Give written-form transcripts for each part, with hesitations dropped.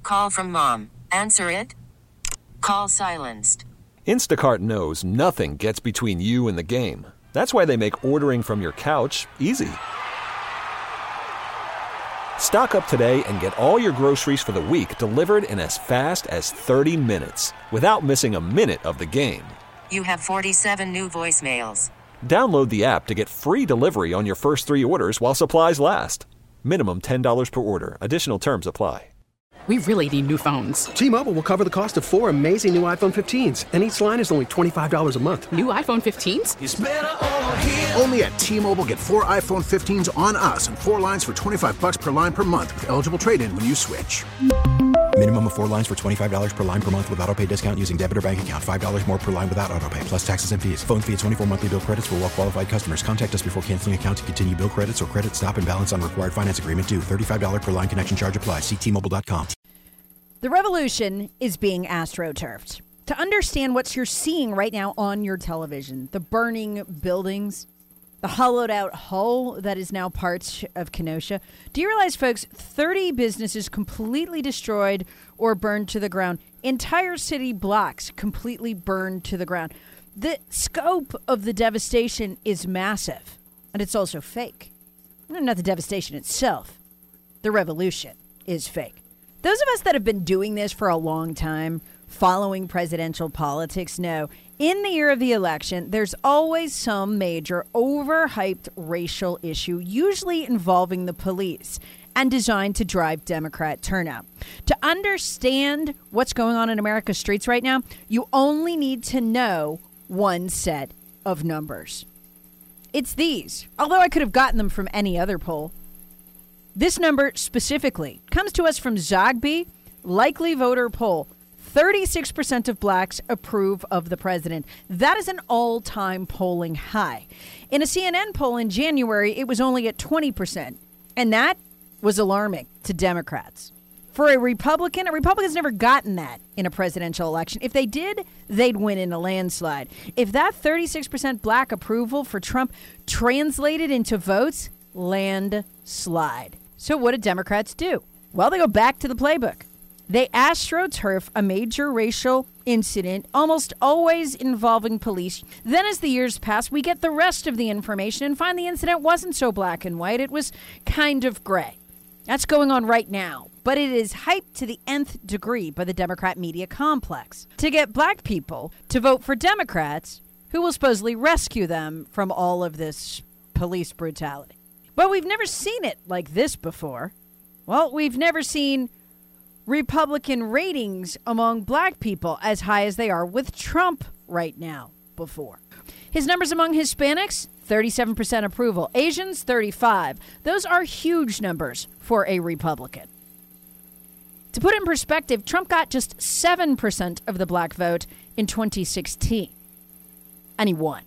Call from mom. Answer it. Call silenced. Instacart knows nothing gets between you and the game. That's why they make ordering from your couch easy. Stock up today and get all your groceries for the week delivered in as fast as 30 minutes without missing a minute of the game. You have 47 new voicemails. Download the app to get free delivery on your first 3 orders while supplies last. Minimum $10 per order. Additional terms apply. We really need new phones. T-Mobile will cover the cost of 4 amazing new iPhone 15s, and each line is only $25 a month. New iPhone 15s? It's better over here. Only at T-Mobile, get 4 iPhone 15s on us and 4 lines for $25 per line per month with eligible trade-in when you switch. Minimum of 4 lines for $25 per line per month with autopay discount using debit or bank account. $5 more per line without autopay, plus taxes and fees. Phone fee at 24 monthly bill credits for well-qualified customers. Contact us before canceling account to continue bill credits or credit stop and balance on required finance agreement due. $35 per line connection charge applies. See T-Mobile.com. The revolution is being astroturfed. To understand what you're seeing right now on your television, the burning buildings, the hollowed out hull that is now part of Kenosha. Do you realize, folks, 30 businesses completely destroyed or burned to the ground. Entire city blocks completely burned to the ground. The scope of the devastation is massive, and it's also fake. Not the devastation itself. The revolution is fake. Those of us that have been doing this for a long time, following presidential politics, know in the year of the election, there's always some major overhyped racial issue, usually involving the police, and designed to drive Democrat turnout. To understand what's going on in America's streets right now, you only need to know one set of numbers. It's these, although I could have gotten them from any other poll. This number specifically comes to us from Zogby, likely voter poll. 36% of blacks approve of the president. That is an all-time polling high. In a CNN poll in January, it was only at 20%. And that was alarming to Democrats. For a Republican's never gotten that in a presidential election. If they did, they'd win in a landslide. If that 36% black approval for Trump translated into votes, landslide. So what did Democrats do? Well, they go back to the playbook. They astroturf a major racial incident, almost always involving police. Then as the years pass, we get the rest of the information and find the incident wasn't so black and white. It was kind of gray. That's going on right now. But it is hyped to the nth degree by the Democrat media complex to get black people to vote for Democrats who will supposedly rescue them from all of this police brutality. But we've never seen it like this before. Well, we've never seen Republican ratings among black people as high as they are with Trump right now before. His numbers among Hispanics, 37% approval. Asians, 35%. Those are huge numbers for a Republican. To put it in perspective, Trump got just 7% of the black vote in 2016. And he won.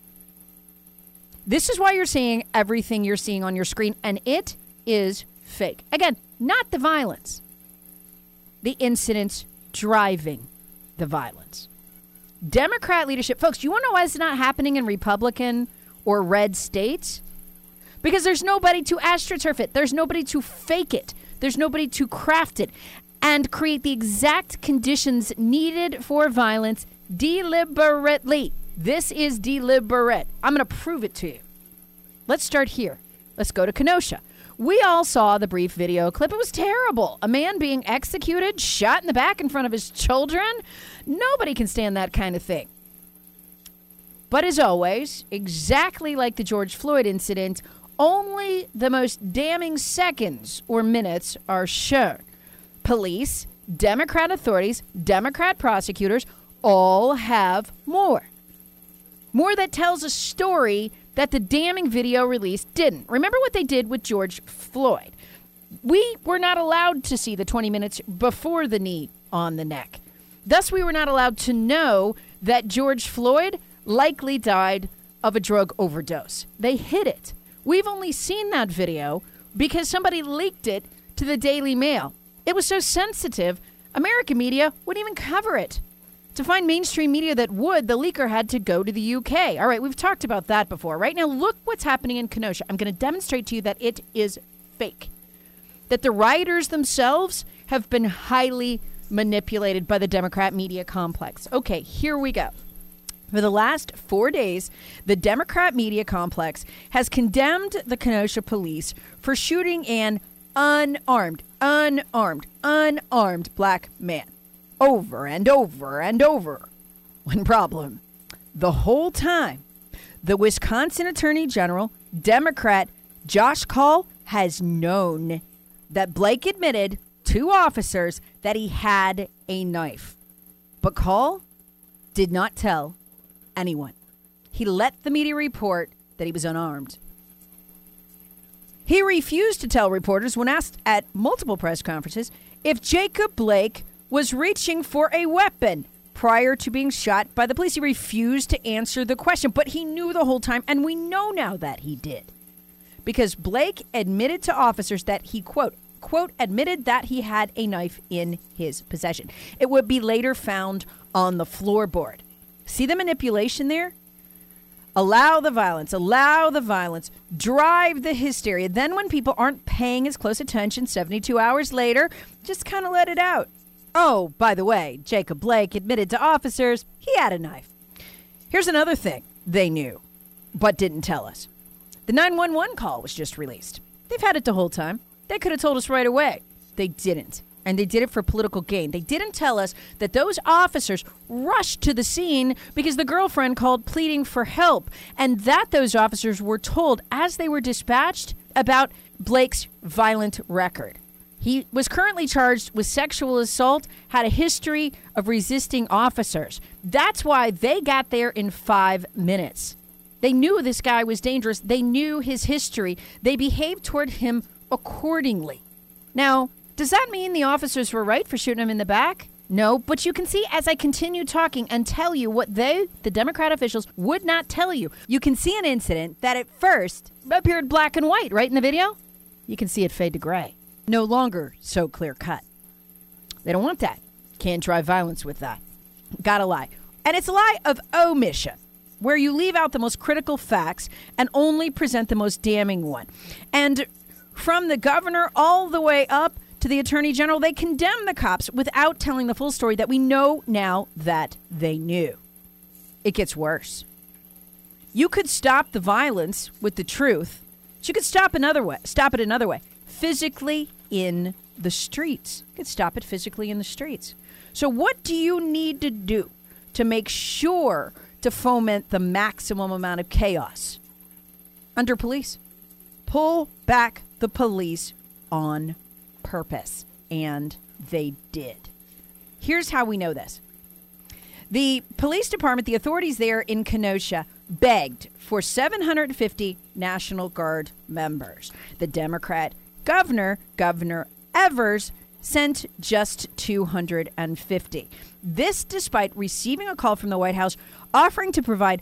This is why you're seeing everything you're seeing on your screen, and it is fake. Again, not the violence. The incidents driving the violence. Democrat leadership. Folks, you want to know why it's not happening in Republican or red states? Because there's nobody to astroturf it. There's nobody to fake it. There's nobody to craft it and create the exact conditions needed for violence deliberately. This is deliberate. I'm going to prove it to you. Let's start here. Let's go to Kenosha. We all saw the brief video clip. It was terrible. A man being executed, shot in the back in front of his children. Nobody can stand that kind of thing. But as always, exactly like the George Floyd incident, only the most damning seconds or minutes are shown. Police, Democrat authorities, Democrat prosecutors all have more. More that tells a story that the damning video release didn't. Remember what they did with George Floyd. We were not allowed to see the 20 minutes before the knee on the neck. Thus, we were not allowed to know that George Floyd likely died of a drug overdose. They hid it. We've only seen that video because somebody leaked it to the Daily Mail. It was so sensitive, American media wouldn't even cover it. To find mainstream media that would, the leaker had to go to the UK. All right, we've talked about that before. Right now, look what's happening in Kenosha. I'm going to demonstrate to you that it is fake. That the rioters themselves have been highly manipulated by the Democrat media complex. Okay, here we go. For the last 4 days, the Democrat media complex has condemned the Kenosha police for shooting an unarmed black man over and over and over. One problem. The whole time, the Wisconsin Attorney General, Democrat Josh Kaul, has known that Blake admitted to officers that he had a knife. But Kaul did not tell anyone. He let the media report that he was unarmed. He refused to tell reporters when asked at multiple press conferences if Jacob Blake was reaching for a weapon prior to being shot by the police. He refused to answer the question, but he knew the whole time, and we know now that he did. Because Blake admitted to officers that he, quote, admitted that he had a knife in his possession. It would be later found on the floorboard. See the manipulation there? Allow the violence, drive the hysteria. Then when people aren't paying as close attention 72 hours later, just kind of let it out. Oh, by the way, Jacob Blake admitted to officers he had a knife. Here's another thing they knew, but didn't tell us. The 911 call was just released. They've had it the whole time. They could have told us right away. They didn't. And they did it for political gain. They didn't tell us that those officers rushed to the scene because the girlfriend called pleading for help, and that those officers were told as they were dispatched about Blake's violent record. He was currently charged with sexual assault, had a history of resisting officers. That's why they got there in 5 minutes. They knew this guy was dangerous. They knew his history. They behaved toward him accordingly. Now, does that mean the officers were right for shooting him in the back? No, but you can see as I continue talking and tell you what the Democrat officials, would not tell you. You can see an incident that at first appeared black and white, right in the video? You can see it fade to gray. No longer so clear cut. They don't want that. Can't drive violence with that. Gotta lie. And it's a lie of omission, where you leave out the most critical facts and only present the most damning one. And from the governor all the way up to the attorney general, they condemn the cops without telling the full story that we know now that they knew. It gets worse. You could stop the violence with the truth. But you could stop it another way. Physically in the streets. You could stop it physically in the streets. So what do you need to do to make sure to foment the maximum amount of chaos? Under police. Pull back the police on purpose. And they did. Here's how we know this. The police department, the authorities there in Kenosha, begged for 750 National Guard members. The Democrat governor, Governor Evers, sent just 250. This despite receiving a call from the White House offering to provide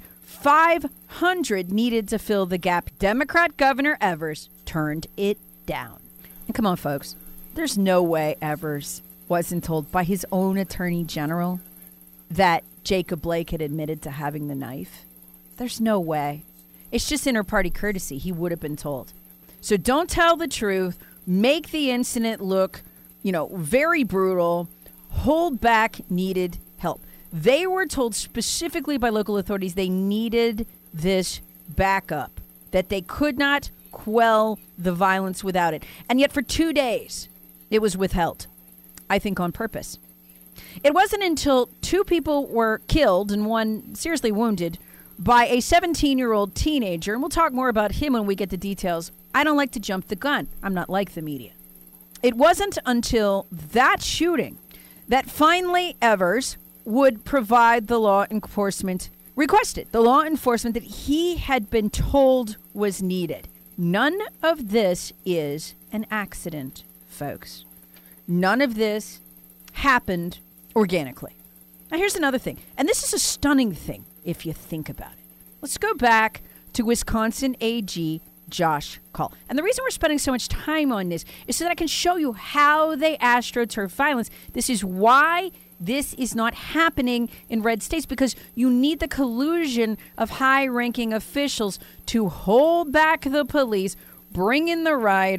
500 needed to fill the gap. Democrat Governor Evers turned it down. And come on, folks. There's no way Evers wasn't told by his own attorney general that Jacob Blake had admitted to having the knife. There's no way. It's just inter-party courtesy. He would have been told. So don't tell the truth. Make the incident look, very brutal. Hold back needed help. They were told specifically by local authorities they needed this backup, that they could not quell the violence without it. And yet for 2 days, it was withheld, I think on purpose. It wasn't until 2 people were killed and 1 seriously wounded by a 17-year-old teenager, and we'll talk more about him when we get the details. I don't like to jump the gun. I'm not like the media. It wasn't until that shooting that finally Evers would provide the law enforcement requested, the law enforcement that he had been told was needed. None of this is an accident, folks. None of this happened organically. Now, here's another thing, and this is a stunning thing if you think about it. Let's go back to Wisconsin AG Josh Kaul. And the reason we're spending so much time on this is so that I can show you how they astroturf violence. This is why this is not happening in red states, because you need the collusion of high-ranking officials to hold back the police, bring in the rioters,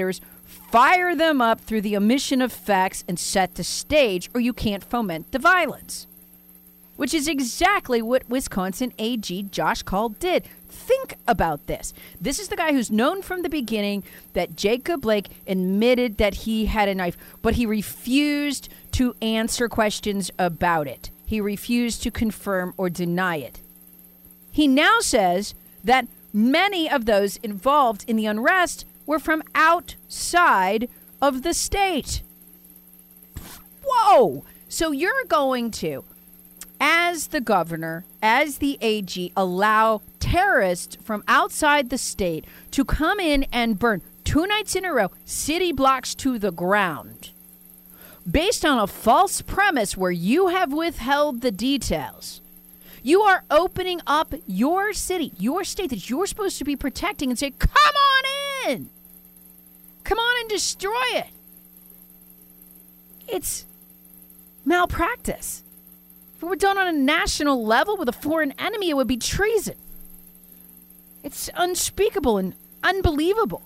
fire them up through the omission of facts and set the stage, or you can't foment the violence. Which is exactly what Wisconsin AG Josh Kaul did. Think about this. This is the guy who's known from the beginning that Jacob Blake admitted that he had a knife, but he refused to answer questions about it. He refused to confirm or deny it. He now says that many of those involved in the unrest were from outside of the state. Whoa! So you're going to, as the governor, as the AG, allow terrorists from outside the state to come in and burn 2 nights in a row city blocks to the ground based on a false premise where you have withheld the details. You are opening up your city, your state that you're supposed to be protecting, and say, come on in. Come on and destroy it. It's malpractice. If it were done on a national level with a foreign enemy, it would be treason. It's unspeakable and unbelievable.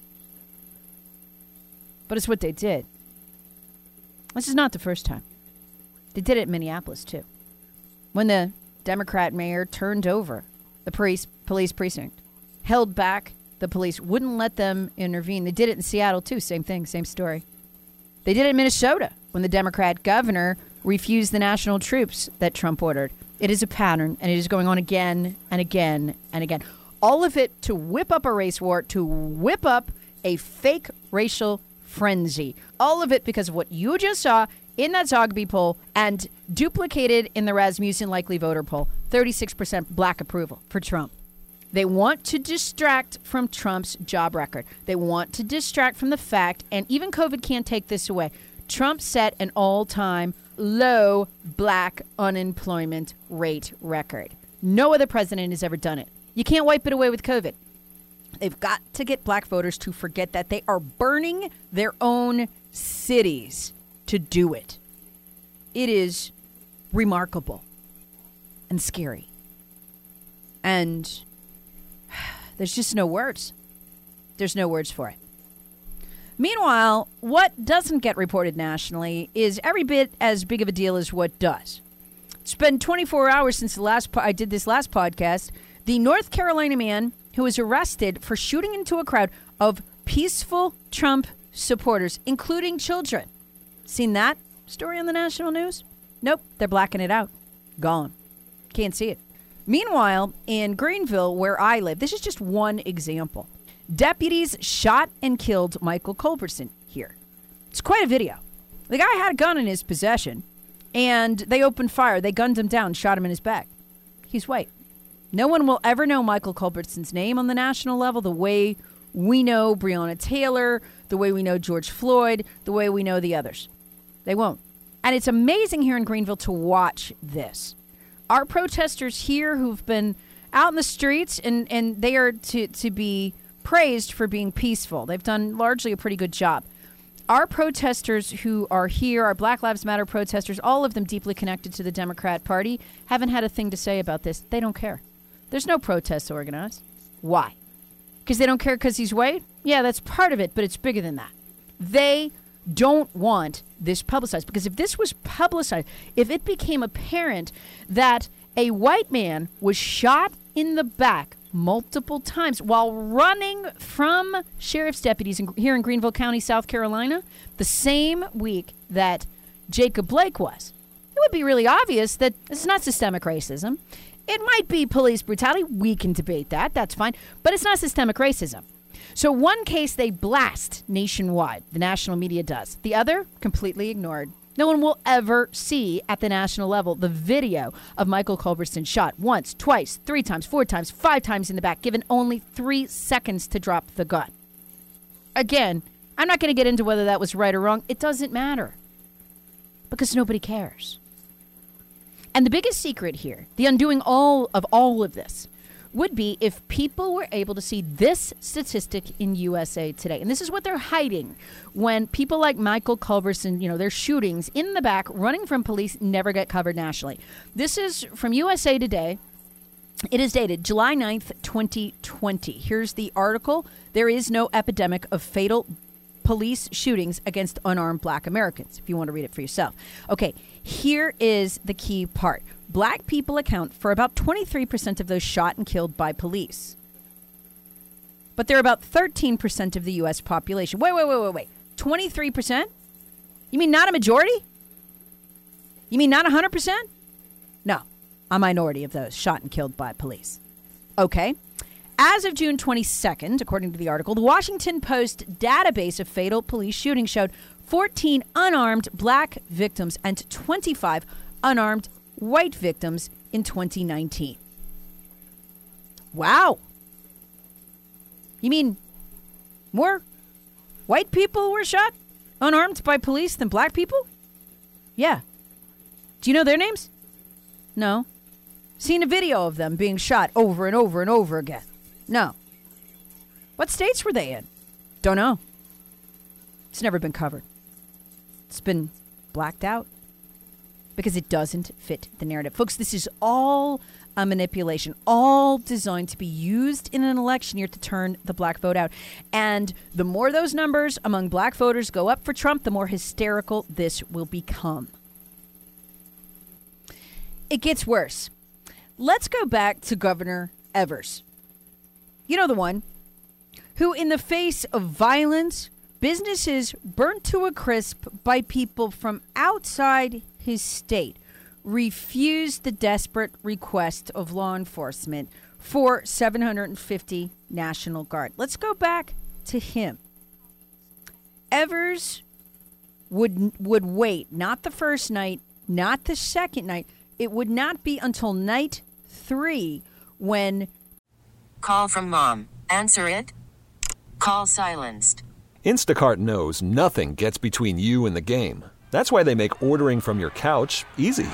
But it's what they did. This is not the first time. They did it in Minneapolis, too. When the Democrat mayor turned over the police precinct, held back the police, wouldn't let them intervene. They did it in Seattle, too. Same thing, same story. They did it in Minnesota when the Democrat governor refused the national troops that Trump ordered. It is a pattern, and it is going on again and again and again. All of it to whip up a race war, to whip up a fake racial frenzy. All of it because of what you just saw in that Zogby poll and duplicated in the Rasmussen likely voter poll. 36% black approval for Trump. They want to distract from Trump's job record. They want to distract from the fact, and even COVID can't take this away, Trump set an all-time low black unemployment rate record. No other president has ever done it. You can't wipe it away with COVID. They've got to get black voters to forget that they are burning their own cities to do it. It is remarkable and scary. And there's just no words. There's no words for it. Meanwhile, what doesn't get reported nationally is every bit as big of a deal as what does. It's been 24 hours since I did this last podcast. The North Carolina man who was arrested for shooting into a crowd of peaceful Trump supporters, including children. Seen that story on the national news? Nope, they're blacking it out. Gone. Can't see it. Meanwhile, in Greenville, where I live, this is just one example. Deputies shot and killed Michael Culberson here. It's quite a video. The guy had a gun in his possession, and they opened fire. They gunned him down, shot him in his back. He's white. No one will ever know Michael Culberson's name on the national level the way we know Breonna Taylor, the way we know George Floyd, the way we know the others. They won't. And it's amazing here in Greenville to watch this. Our protesters here who've been out in the streets, and they are to be praised for being peaceful. They've done largely a pretty good job. Our protesters who are here, our Black Lives Matter protesters, all of them deeply connected to the Democrat Party, haven't had a thing to say about this. They don't care. There's no protests organized. Why? Because they don't care because he's white? Yeah, that's part of it, but it's bigger than that. They don't want this publicized, because if this was publicized, if it became apparent that a white man was shot in the back multiple times while running from sheriff's deputies here in Greenville County, South Carolina, the same week that Jacob Blake was, it would be really obvious that it's not systemic racism. It might be police brutality. We can debate that. That's fine. But it's not systemic racism. So one case they blast nationwide. The national media does. The other, completely ignored. No one will ever see at the national level the video of Michael Culberson shot once, twice, 3 times, 4 times, 5 times in the back, given only 3 seconds to drop the gun. Again, I'm not going to get into whether that was right or wrong. It doesn't matter because nobody cares. And the biggest secret here, the undoing all of this, would be if people were able to see this statistic in USA Today. And this is what they're hiding when people like Michael Culberson, their shootings in the back, running from police, never get covered nationally. This is from USA Today. It is dated July 9th, 2020. Here's the article. There is no epidemic of fatal police shootings against unarmed black Americans, if you want to read it for yourself. Okay, here is the key part. Black people account for about 23% of those shot and killed by police. But they're about 13% of the U.S. population. Wait. 23%? You mean not a majority? You mean not 100%? No, a minority of those shot and killed by police. Okay. As of June 22nd, according to the article, the Washington Post database of fatal police shootings showed 14 unarmed black victims and 25 unarmed white victims in 2019. Wow. You mean more white people were shot unarmed by police than black people? Yeah. Do you know their names? No. Seen a video of them being shot over and over and over again? No. What states were they in? Don't know. It's never been covered. It's been blacked out because it doesn't fit the narrative. Folks, this is all a manipulation, all designed to be used in an election year to turn the black vote out. And the more those numbers among black voters go up for Trump, the more hysterical this will become. It gets worse. Let's go back to Governor Evers. You know, the one who, in the face of violence, businesses burnt to a crisp by people from outside his state, refused the desperate request of law enforcement for 750 National Guard. Let's go back to him. Evers would wait, not the first night, not the second night. It would not be until night 3 when... Call from mom. Answer it. Call silenced. Instacart knows nothing gets between you and the game. That's why they make ordering from your couch easy.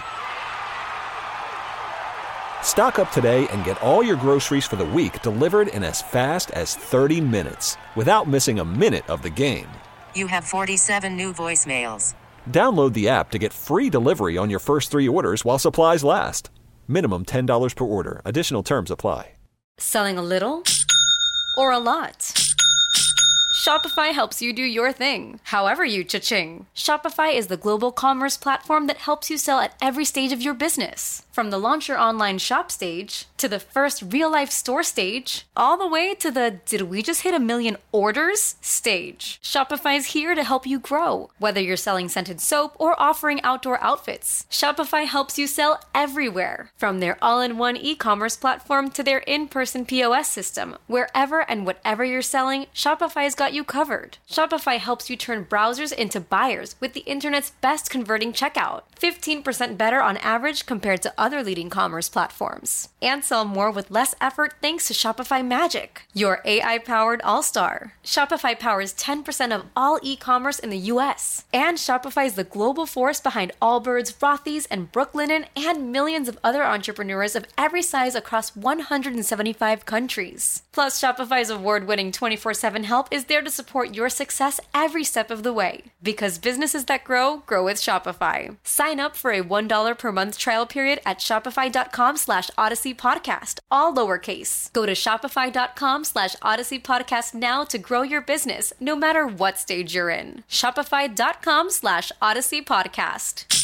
Stock up today and get all your groceries for the week delivered in as fast as 30 minutes without missing a minute of the game. You have 47 new voicemails. Download the app to get free delivery on your first 3 orders while supplies last. Minimum $10 per order. Additional terms apply. Selling a little or a lot? Shopify helps you do your thing, however you cha-ching. Shopify is the global commerce platform that helps you sell at every stage of your business. From the launch your online shop stage, to the first real-life store stage, all the way to the did we just hit 1 million orders stage. Shopify's here to help you grow. Whether you're selling scented soap or offering outdoor outfits, Shopify helps you sell everywhere. From their all-in-one e-commerce platform to their in-person POS system, wherever and whatever you're selling, Shopify's got you covered. Shopify helps you turn browsers into buyers with the internet's best converting checkout. 15% better on average compared to other leading commerce platforms. And sell more with less effort thanks to Shopify Magic, your AI-powered all-star. Shopify powers 10% of all e-commerce in the U.S. And Shopify is the global force behind Allbirds, Rothy's, and Brooklinen, and millions of other entrepreneurs of every size across 175 countries. Plus, Shopify's award-winning 24/7 help is there to support your success every step of the way. Because businesses that grow, grow with Shopify. Sign up for a $1 per month trial period at shopify.com/Odyssey Podcast, all lowercase. Go to shopify.com/Odyssey Podcast now to grow your business, no matter what stage you're in. Shopify.com/Odyssey Podcast.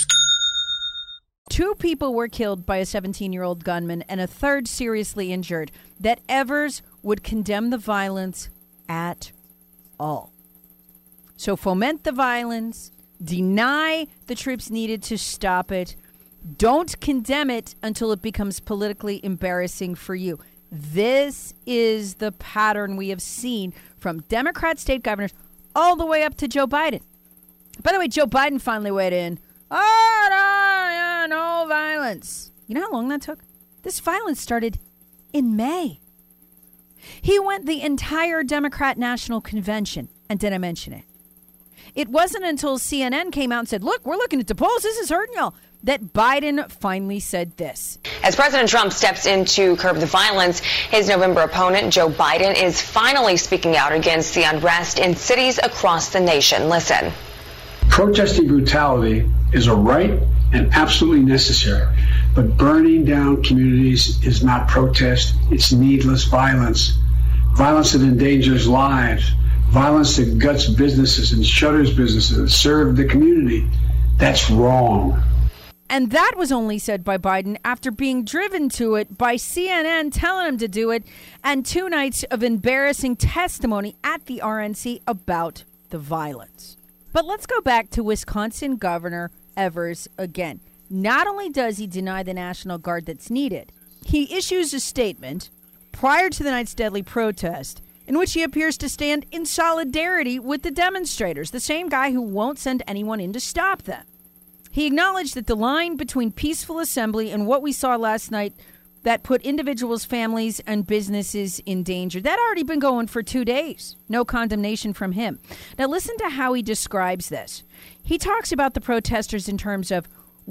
2 people were killed by a 17-year-old gunman and a third seriously injured. That Evers would condemn the violence at all. So foment the violence, deny the troops needed to stop it. Don't condemn it until it becomes politically embarrassing for you. This is the pattern we have seen from Democrat state governors all the way up to Joe Biden. By the way, Joe Biden finally weighed in. No violence. You know how long that took? This violence started in May. He went the entire Democrat National Convention and didn't mention it. It wasn't until CNN came out and said, look, we're looking at the polls, this is hurting y'all, that Biden finally said this. As President Trump steps in to curb the violence, his November opponent, Joe Biden, is finally speaking out against the unrest in cities across the nation. Listen. Protesting brutality is a right and absolutely necessary, but burning down communities is not protest. It's needless violence. Violence that endangers lives, violence that guts businesses and shutters businesses that serve the community. That's wrong. And that was only said by Biden after being driven to it by CNN telling him to do it, and 2 nights of embarrassing testimony at the RNC about the violence. But let's go back to Wisconsin Governor Evers again. Not only does he deny the National Guard that's needed, he issues a statement prior to the night's deadly protest in which he appears to stand in solidarity with the demonstrators, the same guy who won't send anyone in to stop them. He acknowledged that the line between peaceful assembly and what we saw last night that put individuals, families, and businesses in danger, that already been going for 2 days. No condemnation from him. Now listen to how he describes this. He talks about the protesters in terms of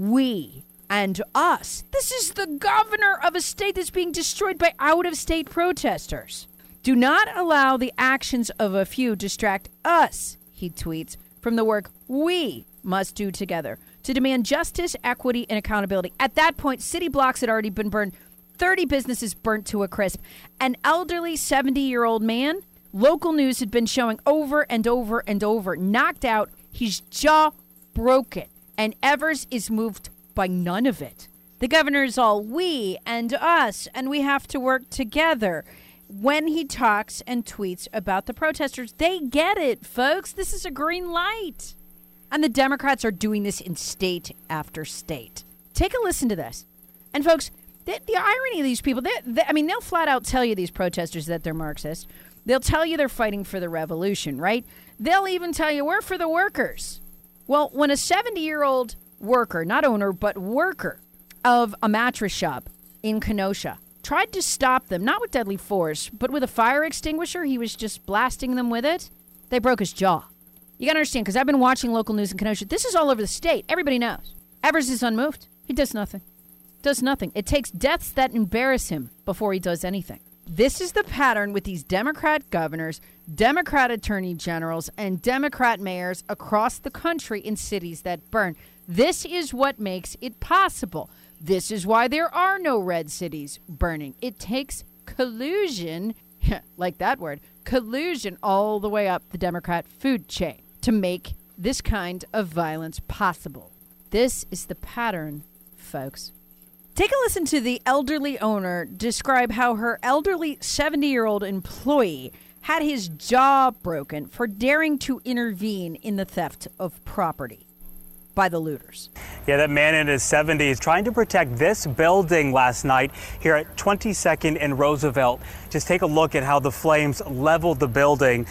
we and us. This is the governor of a state that's being destroyed by out-of-state protesters. Do not allow the actions of a few distract us, he tweets, from the work we must do together to demand justice, equity, and accountability. At that point, city blocks had already been burned, 30 businesses burnt to a crisp. An elderly 70-year-old man, local news had been showing over and over and over, knocked out, his jaw broken, and Evers is moved by none of it. The governor is all we and us, and we have to work together. When he talks and tweets about the protesters, they get it, folks. This is a green light. And the Democrats are doing this in state after state. Take a listen to this. And folks, the irony of these people, they'll flat out tell you, these protesters, that they're Marxist. They'll tell you they're fighting for the revolution, right? They'll even tell you we're for the workers. Well, when a 70-year-old worker, not owner, but worker of a mattress shop in Kenosha tried to stop them, not with deadly force, but with a fire extinguisher, he was just blasting them with it, they broke his jaw. You got to understand, because I've been watching local news in Kenosha. This is all over the state. Everybody knows. Evers is unmoved. He does nothing. Does nothing. It takes deaths that embarrass him before he does anything. This is the pattern with these Democrat governors, Democrat attorney generals, and Democrat mayors across the country in cities that burn. This is what makes it possible. This is why there are no red cities burning. It takes collusion, like that word, collusion all the way up the Democrat food chain to make this kind of violence possible. This is the pattern, folks. Take a listen to the elderly owner describe how her elderly 70-year-old employee had his jaw broken for daring to intervene in the theft of property by the looters. Yeah, that man in his 70s trying to protect this building last night here at 22nd and Roosevelt. Just take a look at how the flames leveled the building.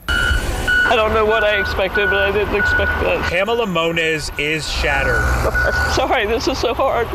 I don't know what I expected, but I didn't expect that. Pamela Moniz is shattered. Sorry, this is so hard.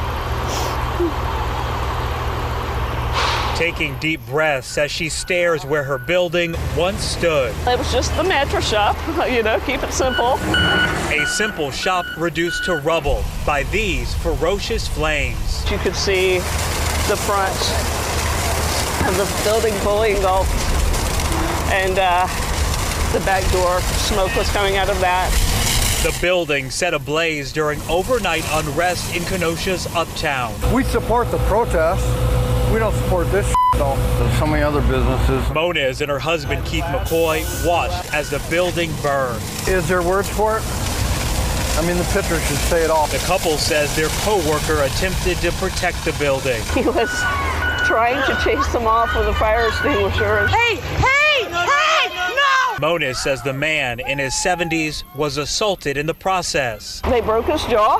Taking deep breaths as she stares where her building once stood. It was just the mattress shop, keep it simple. A simple shop reduced to rubble by these ferocious flames. You could see the front of the building fully engulfed, and the back door, smoke was coming out of that. The building set ablaze during overnight unrest in Kenosha's Uptown. We support the protest. We don't support this though. There's so many other businesses. Moniz and her husband, Keith McCoy, watched as the building burned. Is there words for it? I mean, the picture should say it all. The couple says their co-worker attempted to protect the building. He was trying to chase them off with a fire extinguisher. Hey! No! Moniz says the man in his 70s was assaulted in the process. They broke his jaw,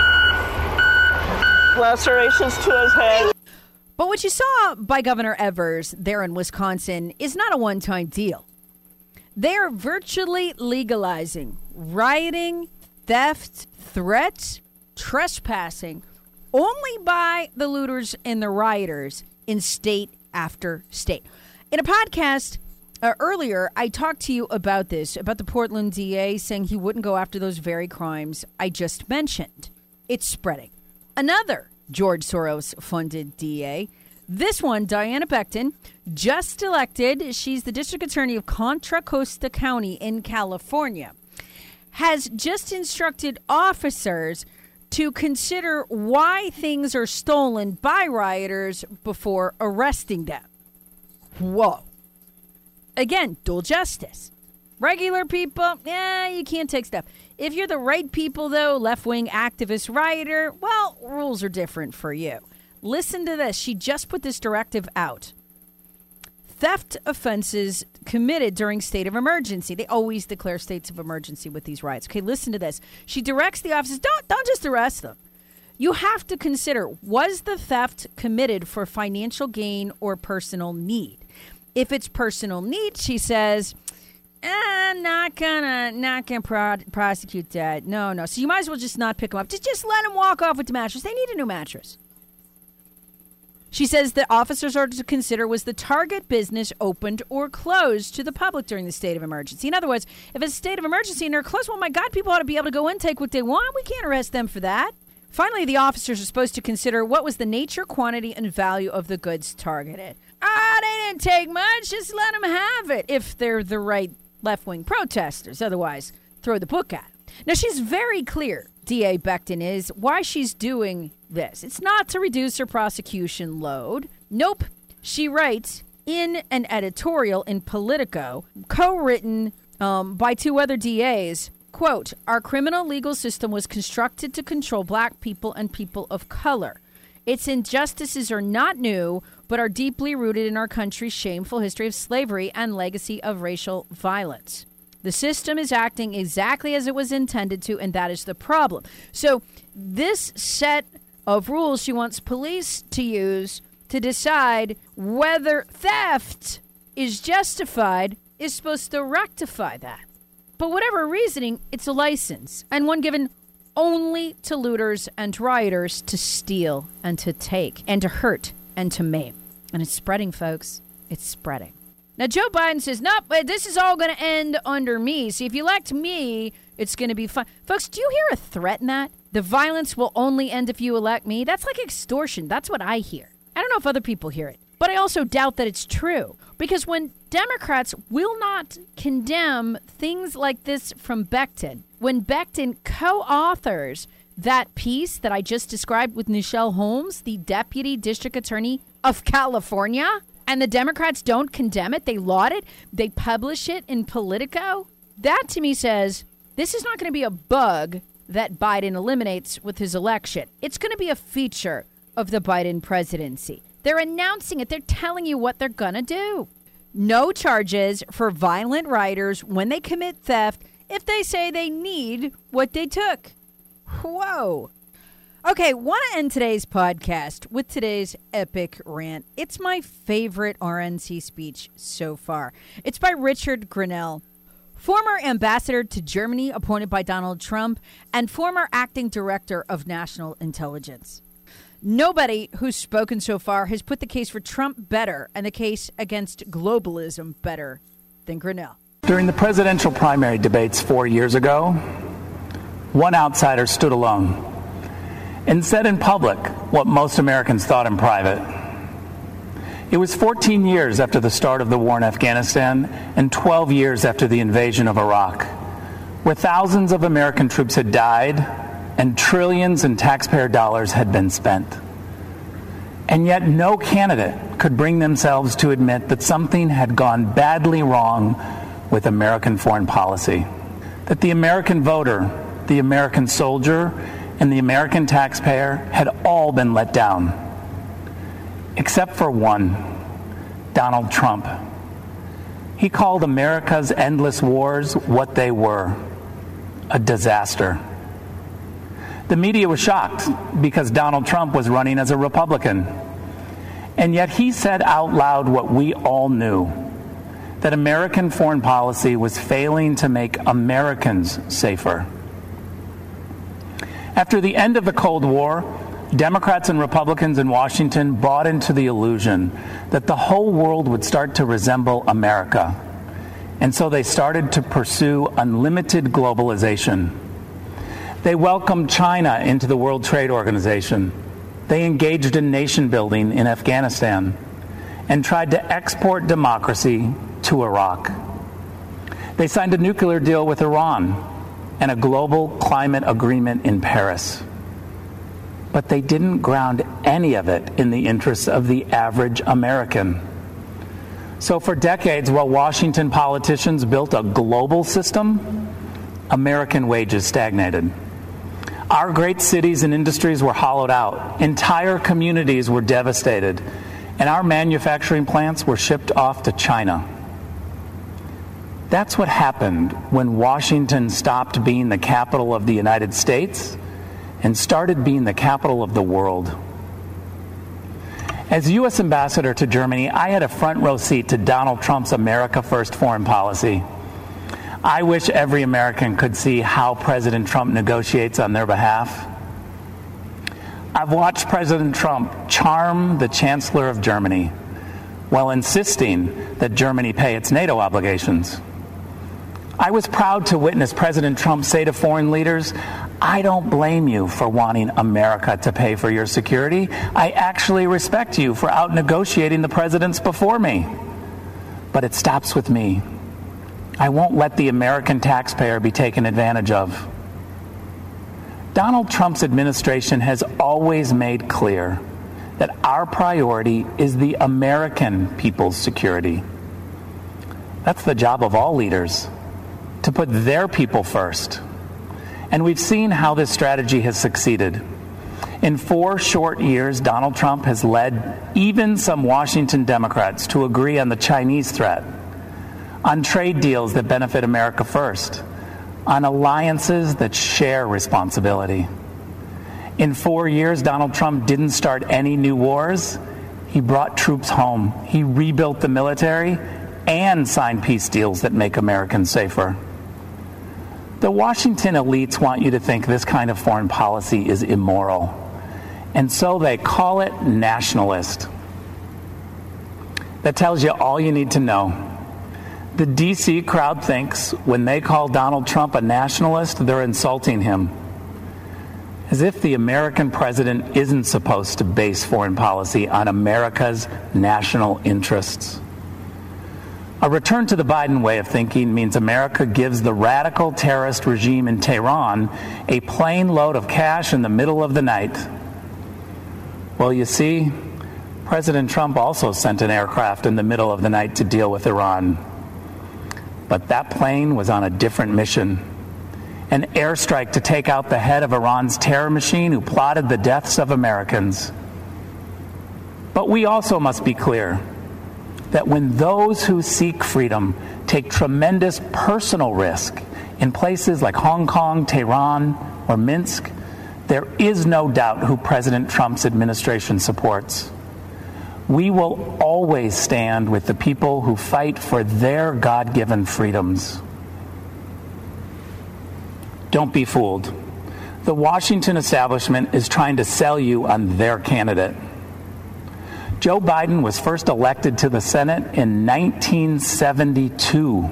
lacerations to his head. But what you saw by Governor Evers there in Wisconsin is not a one-time deal. They are virtually legalizing rioting, theft, threats, trespassing only by the looters and the rioters in state after state. In a podcast earlier, I talked to you about this, about the Portland DA saying he wouldn't go after those very crimes I just mentioned. It's spreading. Another George Soros-funded DA. This one, Diana Becton, just elected. She's the district attorney of Contra Costa County in California. Has just instructed officers to consider why things are stolen by rioters before arresting them. Whoa. again, dual justice. Regular people, you can't take stuff. If you're the right people, though, left-wing activist rioter, well, rules are different for you. Listen to this. She just put this directive out. Theft offenses committed during state of emergency. They always declare states of emergency with these riots. Okay, listen to this. She directs the officers, don't just arrest them. You have to consider, was the theft committed for financial gain or personal need? If it's personal need, she says, not gonna prosecute that. No. So you might as well just not pick them up. Just let them walk off with the mattress. They need a new mattress. She says that officers are to consider, was the target business opened or closed to the public during the state of emergency? In other words, if it's a state of emergency and they're closed, well, my God, people ought to be able to go in, take what they want. We can't arrest them for that. Finally, the officers are supposed to consider what was the nature, quantity, and value of the goods targeted. They didn't take much. Just let them have it if they're the right left-wing protesters. Otherwise, throw the book at them. Now, she's very clear, D.A. Becton is, why she's doing this. It's not to reduce her prosecution load. Nope. She writes in an editorial in Politico, co-written by two other DAs, quote, our criminal legal system was constructed to control black people and people of color. Its injustices are not new, but are deeply rooted in our country's shameful history of slavery and legacy of racial violence. The system is acting exactly as it was intended to, and that is the problem. So this set of rules she wants police to use to decide whether theft is justified is supposed to rectify that. But whatever reasoning, it's a license, and one given only to looters and rioters to steal and to take and to hurt and to maim. And it's spreading, folks. It's spreading. Now, Joe Biden says, nope, this is all going to end under me. See, if you elect me, it's going to be fine. Folks, do you hear a threat in that? The violence will only end if you elect me? That's like extortion. That's what I hear. I don't know if other people hear it. But I also doubt that it's true. Because when Democrats will not condemn things like this from Becton, when Becton co-authors that piece that I just described with Nichelle Holmes, the deputy district attorney of California, and the Democrats don't condemn it, they laud it, they publish it in Politico, that to me says this is not going to be a bug that Biden eliminates with his election. It's going to be a feature of the Biden presidency. They're announcing it. They're telling you what they're going to do. No charges for violent rioters when they commit theft if they say they need what they took. Whoa. Okay, want to end today's podcast with today's epic rant. It's my favorite RNC speech so far. It's by Richard Grenell, former ambassador to Germany appointed by Donald Trump and former acting director of national intelligence. Nobody who's spoken so far has put the case for Trump better and the case against globalism better than Grenell. During the presidential primary debates 4 years ago, one outsider stood alone and said in public what most Americans thought in private. It was 14 years after the start of the war in Afghanistan and 12 years after the invasion of Iraq, where thousands of American troops had died and trillions in taxpayer dollars had been spent. And yet no candidate could bring themselves to admit that something had gone badly wrong with American foreign policy, that the American voter, the American soldier, and the American taxpayer had all been let down, except for one, Donald Trump. He called America's endless wars what they were, a disaster. The media was shocked because Donald Trump was running as a Republican. And yet he said out loud what we all knew, that American foreign policy was failing to make Americans safer. After the end of the Cold War, Democrats and Republicans in Washington bought into the illusion that the whole world would start to resemble America. And so they started to pursue unlimited globalization. They welcomed China into the World Trade Organization. They engaged in nation building in Afghanistan and tried to export democracy to Iraq. They signed a nuclear deal with Iran and a global climate agreement in Paris. But they didn't ground any of it in the interests of the average American. So for decades, while Washington politicians built a global system, American wages stagnated. Our great cities and industries were hollowed out. Entire communities were devastated. And our manufacturing plants were shipped off to China. That's what happened when Washington stopped being the capital of the United States and started being the capital of the world. As U.S. ambassador to Germany, I had a front row seat to Donald Trump's America First foreign policy. I wish every American could see how President Trump negotiates on their behalf. I've watched President Trump charm the Chancellor of Germany while insisting that Germany pay its NATO obligations. I was proud to witness President Trump say to foreign leaders, "I don't blame you for wanting America to pay for your security. I actually respect you for out-negotiating the presidents before me. But it stops with me. I won't let the American taxpayer be taken advantage of." Donald Trump's administration has always made clear that our priority is the American people's security. That's the job of all leaders, to put their people first. And we've seen how this strategy has succeeded. In 4 short years, Donald Trump has led even some Washington Democrats to agree on the Chinese threat, on trade deals that benefit America first, on alliances that share responsibility. In 4 years, Donald Trump didn't start any new wars. He brought troops home. He rebuilt the military and signed peace deals that make Americans safer. The Washington elites want you to think this kind of foreign policy is immoral, and so they call it nationalist. That tells you all you need to know. The D.C. crowd thinks when they call Donald Trump a nationalist, they're insulting him. As if the American president isn't supposed to base foreign policy on America's national interests. A return to the Biden way of thinking means America gives the radical terrorist regime in Tehran a plane load of cash in the middle of the night. Well, you see, President Trump also sent an aircraft in the middle of the night to deal with Iran. But that plane was on a different mission. An airstrike to take out the head of Iran's terror machine who plotted the deaths of Americans. But we also must be clear that when those who seek freedom take tremendous personal risk in places like Hong Kong, Tehran, or Minsk, there is no doubt who President Trump's administration supports. We will always stand with the people who fight for their God-given freedoms. Don't be fooled. The Washington establishment is trying to sell you on their candidate. Joe Biden was first elected to the Senate in 1972,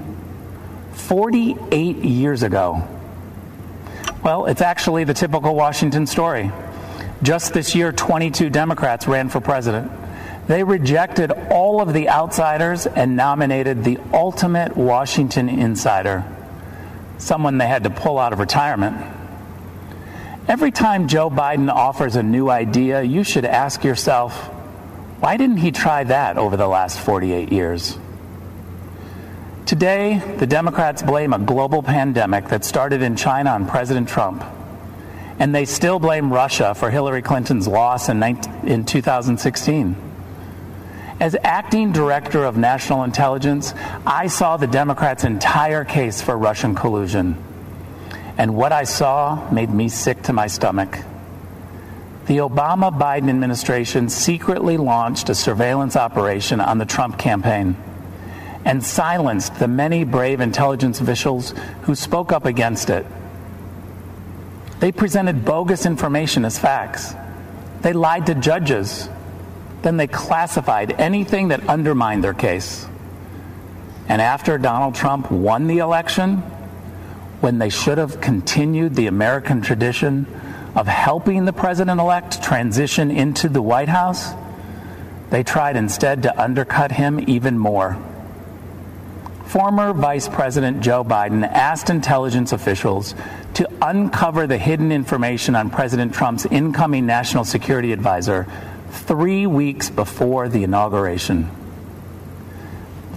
48 years ago. Well, it's actually the typical Washington story. Just this year, 22 Democrats ran for president. They rejected all of the outsiders and nominated the ultimate Washington insider, someone they had to pull out of retirement. Every time Joe Biden offers a new idea, you should ask yourself, why didn't he try that over the last 48 years? Today, the Democrats blame a global pandemic that started in China on President Trump. And they still blame Russia for Hillary Clinton's loss in 2016. As acting director of national intelligence, I saw the Democrats' entire case for Russian collusion. And what I saw made me sick to my stomach. The Obama-Biden administration secretly launched a surveillance operation on the Trump campaign and silenced the many brave intelligence officials who spoke up against it. They presented bogus information as facts. They lied to judges. Then they classified anything that undermined their case. And after Donald Trump won the election, when they should have continued the American tradition of helping the president-elect transition into the White House, they tried instead to undercut him even more. Former Vice President Joe Biden asked intelligence officials to uncover the hidden information on President Trump's incoming national security advisor 3 weeks before the inauguration.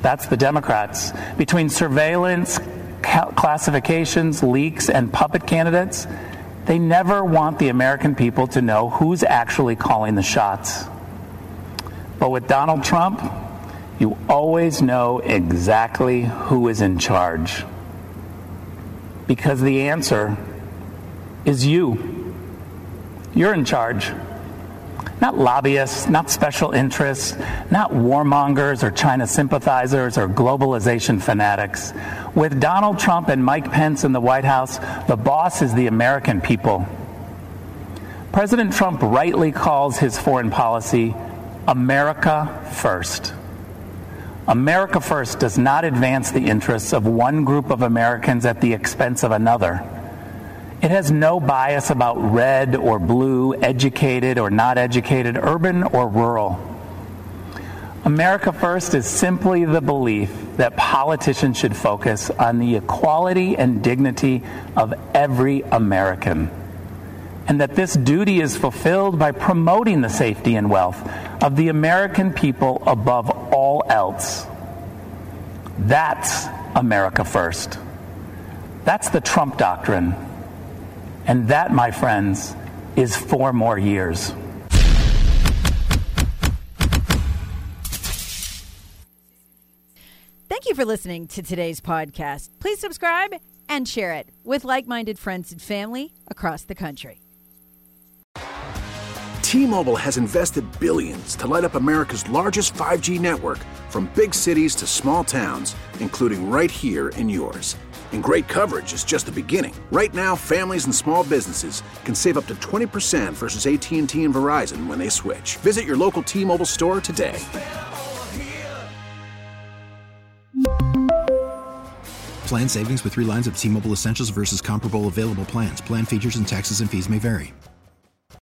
That's the Democrats. Between surveillance, classifications, leaks, and puppet candidates, they never want the American people to know who's actually calling the shots. But with Donald Trump, you always know exactly who is in charge. Because the answer is you. You're in charge. Not lobbyists, not special interests, not warmongers or China sympathizers or globalization fanatics. With Donald Trump and Mike Pence in the White House, the boss is the American people. President Trump rightly calls his foreign policy America First. America First does not advance the interests of one group of Americans at the expense of another. It has no bias about red or blue, educated or not educated, urban or rural. America First is simply the belief that politicians should focus on the equality and dignity of every American, and that this duty is fulfilled by promoting the safety and wealth of the American people above all else. That's America First. That's the Trump doctrine. And that, my friends, is 4 more years. Thank you for listening to today's podcast. Please subscribe and share it with like-minded friends and family across the country. T-Mobile has invested billions to light up America's largest 5G network, from big cities to small towns, including right here in yours. And great coverage is just the beginning. Right now, families and small businesses can save up to 20% versus AT&T and Verizon when they switch. Visit your local T-Mobile store today. Plan savings with 3 lines of T-Mobile Essentials versus comparable available plans. Plan features and taxes and fees may vary.